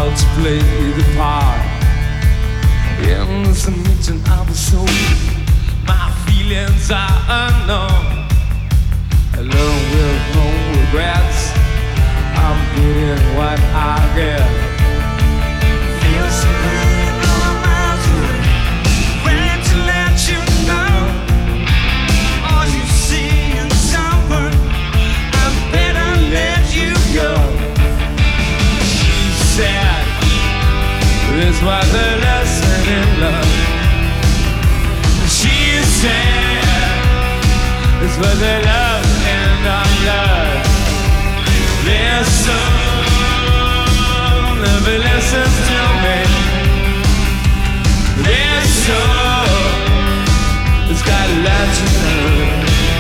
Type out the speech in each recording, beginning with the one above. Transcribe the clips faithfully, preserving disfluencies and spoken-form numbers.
how to play the part in the submission of the soul. My feelings are unknown, alone with no regrets. I'm getting what I get. Feel so good on my way, ready to let you know. All you see in someone, I better let you go. She said, this was the lesson in love. She said, this was the love and our love. Listen, never listens to me. Listen, it's got a lot to learn.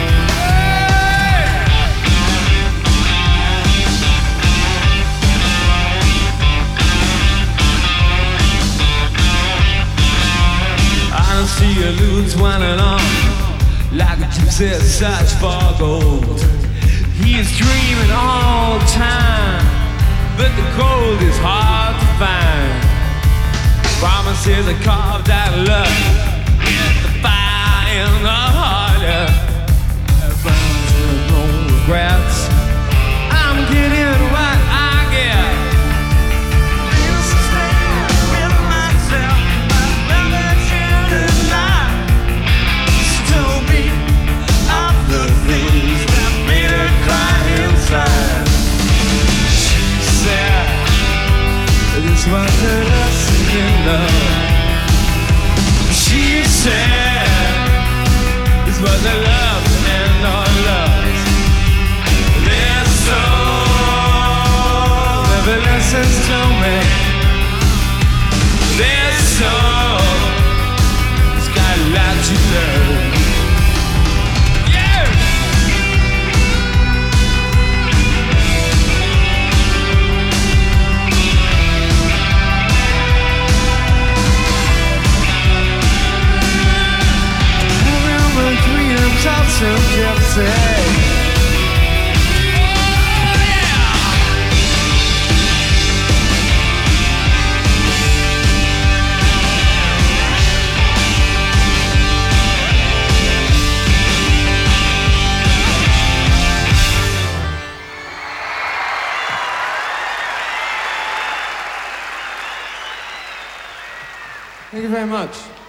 Honesty eludes one and all, like a gypsy search for gold. He is dreaming all the time, but the gold is hard to find. Promises are carved out of love, get the fire in the heart. It burns with no regrets. I'm getting what I get. This was the lesson in love. She said, this was the love and our love. This soul never listens to me. This soul has got a lot to learn. Some gypsy. Oh, yeah. Thank you very much.